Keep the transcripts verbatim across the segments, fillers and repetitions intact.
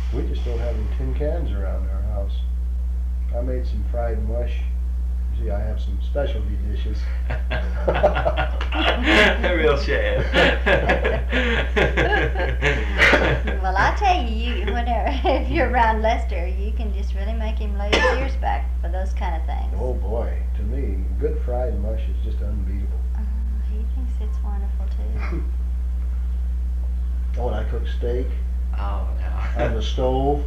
We just don't have any tin cans around our house. I made some fried mush. See, I have some specialty dishes. Real chef. Well, I tell you, you whenever if you're around Lester, you can just really make him lay his ears back for those kind of things. Oh boy, to me, good fried mush is just unbeatable. Oh, he thinks it's wonderful too. Oh, and I cook steak Oh no. on the stove.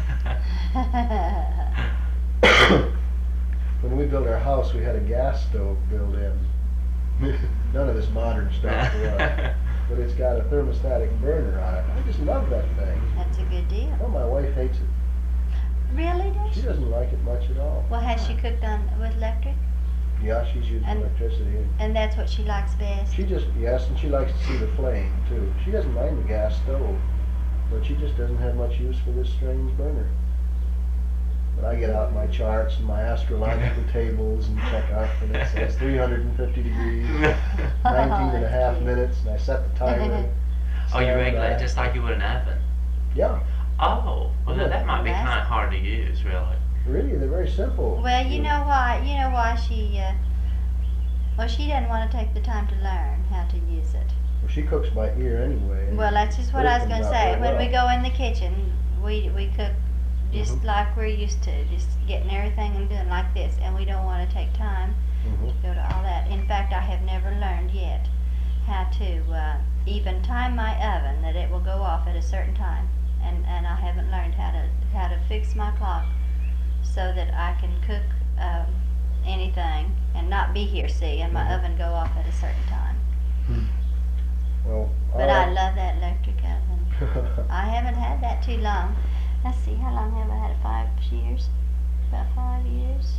When we built our house, we had a gas stove built in. None of this modern stuff for us. But it's got a thermostatic burner on it. I just love that thing. That's a good deal. Oh, my wife hates it. Really, does She she? doesn't like it much at all. Well, has she cooked on with electric? Yeah, she's using And- electricity. And that's what she likes best. She just, yes, and she likes to see the flame, too. She doesn't mind the gas stove, but she just doesn't have much use for this strange burner. But I get out my charts and my astrological tables and check up, and it says three hundred fifty degrees, nineteen and a half minutes, and I set the timer. Oh, you stand regulate back. it just like you would an oven. Yeah, Oh, well Yeah. that might be That's- kind of hard to use, really. really, they're very simple. Well, you know why? You know why she? Uh, well, she doesn't want to take the time to learn how to use it. Well, she cooks by ear anyway. and Well, that's just what it I was comes going to out say. very When we well. go in the kitchen, we we cook just Mhm. like we're used to, just getting everything and doing like this, and we don't want to take time Mhm. to go to all that. In fact, I have never learned yet how to uh, even time my oven that it will go off at a certain time, and and I haven't learned how to how to fix my clock so that I can cook um, anything and not be here, see, and my Mhm. oven go off at a certain time. Well, But I I love that electric oven. I haven't had that too long. Let's see, how long have I had it? Five years? About five years?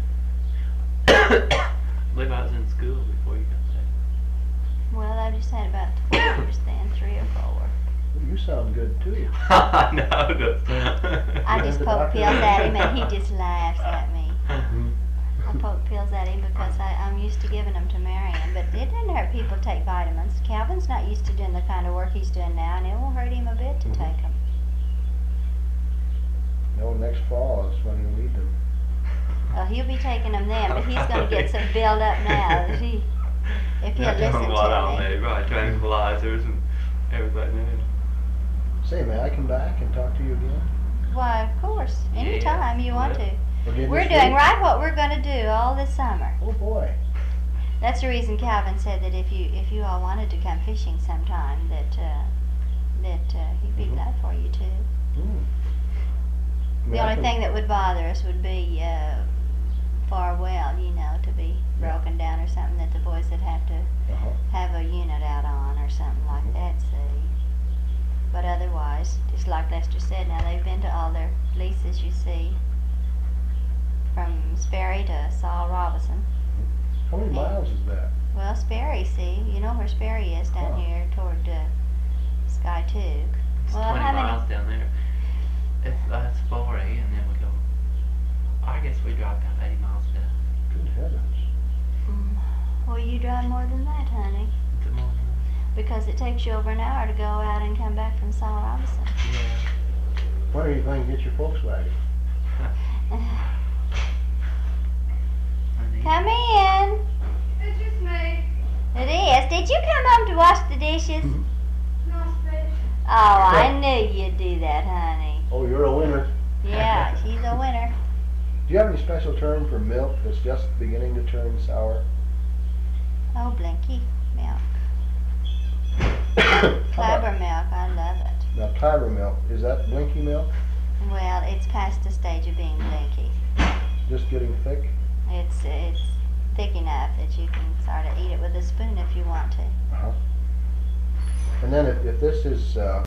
I believe I was in school before you got Well, I've just had about twelve years then, three or four. You sound good too. that. No, no. I Yeah, just the poke doctor- pills at him and he just laughs at me. Mhm. I poke pills at him because I, I'm used to giving them to Marion, but it doesn't hurt people to take vitamins. Calvin's not used to doing the kind of work he's doing now, and it won't hurt him a bit to Mhm. take them. No, next fall is when we need them. Well, he'll be taking them then, but he's going to get some build up now. If he, if he'll They're listen doing what on to me. me, right? Tranquilizers and everything else. Say, may I come back and talk to you again? Why, of course, anytime you want Yeah. to. Again We're this doing week? right what we're going to do all this summer. Oh boy. That's the reason Calvin said that if you if you all wanted to come fishing sometime, that uh, that uh, he'd be Mhm. glad for you to. Hmm. The only thing that would bother us would be uh, for a well, you know, to be Yeah. broken down or something that the boys would have to Uh-huh. have a unit out on or something like Mhm. that, see. But otherwise, just like Lester said, now they've been to all their leases, you see, from Sperry to Saul Robinson. How many miles is that? Well, Sperry, see, you know where Sperry is down Huh. here toward uh, Skytook. It's Well, twenty how many- miles down there. It's uh, it's forty, and then we go. I guess we drive about eighty miles a day. Good heavens. Mm, well, you drive more than that, honey, Is it more than because it takes you over an hour to go out and come back from Saul Robinson. that? Yeah. When are you going to get your Volkswagen? I need- Come in. It's just me. It is. Did you come home to wash the dishes? Nice fish. Oh, I knew you'd do that, honey. Oh, you're a winner. Yeah, she's a winner. Do you have any special term for milk that's just beginning to turn sour? Oh, Blinky milk. How about- Clabber milk, I love it. Now, Clabber milk, is that blinky milk? Well, it's past the stage of being blinky. Just getting thick? It's it's thick enough that you can sort of eat it with a spoon if you want to. Uh-huh. And then if, if this is, uh,